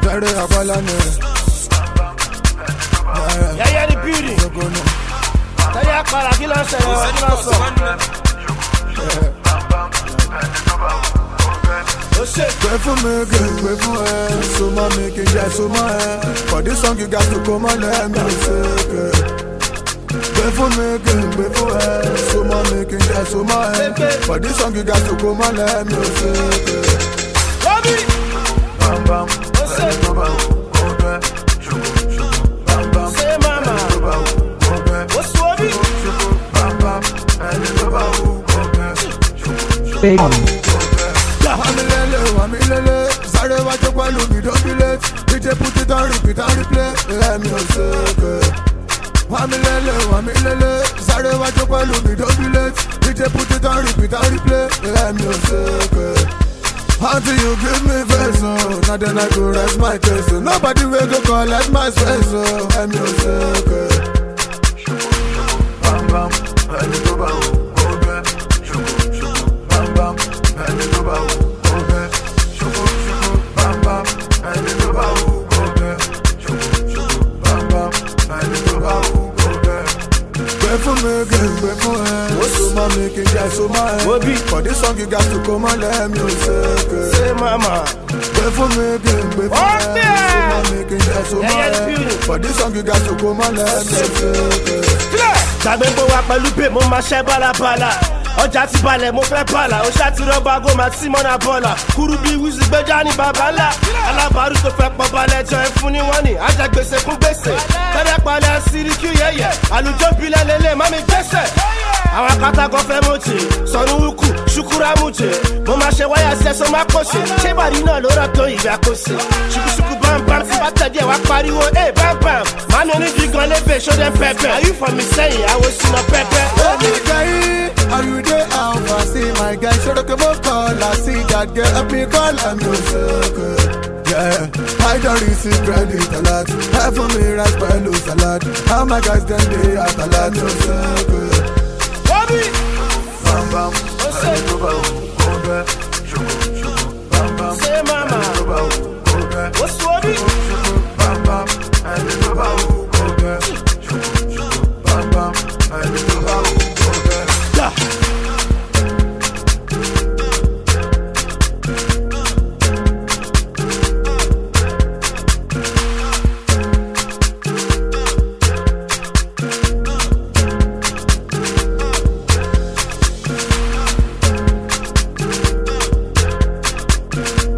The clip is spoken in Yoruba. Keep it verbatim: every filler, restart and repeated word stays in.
Very abalane. Yeah, yeah, the beauty. Tell you para kí ló ń ṣẹlẹ̀ kí ló ń sọ. Pray for me again, pray for her. So my making just so my hair. For this song you got to come and let me say. Pray for me again, pray for her. So my making just so my hair. For this song you got to come and let me say. Bam bam, bam bam, bam bam. Say mama, what's Wabi? Bam bam, Big. Wamilele, wamilele, sorry what you call me, don't be late. D J put it on repeat and replay, let me say. Wamilele, wamilele, sorry what you call me, don't be late. D J put it on repeat and replay, let me say. Until you give me face, oh, now then I go rest my case. Oh. Nobody will go collect my space, oh, let me say. Bam bam, let me go bam, okay. Bam bam, let me go bam. Pray for me again, pray for her. So my making just so my head. For this song you got to come and let me say. Say mama, pray for me again, pray for her. So my making just so my head. For this song you got to come and let me say. Tàgbé bó wa pẹ̀lú pé mo máa ṣẹ́ bálabàlà. Ọjà ti balẹ̀ mo fẹ́ bàlà. Ó ṣáà ti rọ́bà go máa tí mọ́nà bọ́là. Kúrú bí wíṣí gbẹ́jà ní bàbá ńlá. Alábàárù tó fẹ́ pọ̀ balẹ̀ jọ ẹ fún ni wọ́n ní. Ajá gbèsè fún gbèsè. Tẹ́lẹ̀ palẹ̀ síríkì yẹ̀yẹ̀. Àlùjọ bilẹ̀ lélẹ̀ má mi gbèsè. Àwọn akátagọ́ fẹ́ mọ̀jì. Sọ̀nù wúkú ṣukura mújẹ. Mo máa ṣe wáyà sí ẹ̀sọ́ máa kọ̀ṣe. Ṣé ìbàdí náà ló rọ̀ tó ìgbà kọ̀ṣe? Ṣùkúṣùkú bámbám tí bá tẹ̀dí ẹ̀ wá pariwo ẹ̀ bámbám. Màá mi onídìí gan lébè ṣó dẹ́ pẹ́pẹ́. Are you from me sẹ́yìn? Àwọn sinà pẹ́pẹ́. Are you there? I see my guy, show the call. I see that girl, up me call, I'm no circle. Yeah, I don't receive credit a lot. Half for me, rice, by lose a lot. How my guys then they at a lot, no circle. Bobby! Bam bam, what's up? Bam bam, say mama, what's Bobby? Bam bam, bam bam, yeah. We'll be right back.